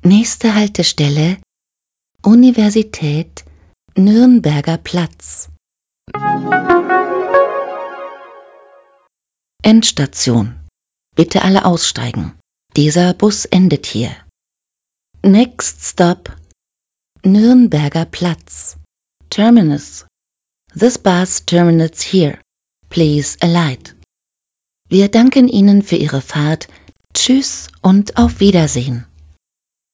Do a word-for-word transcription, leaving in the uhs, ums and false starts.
Nächste Haltestelle Universität Nürnberger Platz. Endstation. Bitte alle aussteigen. Dieser Bus endet hier. Next stop Nürnberger Platz. Terminus. This bus terminates here. Please alight. Wir danken Ihnen für Ihre Fahrt. Tschüss und auf Wiedersehen.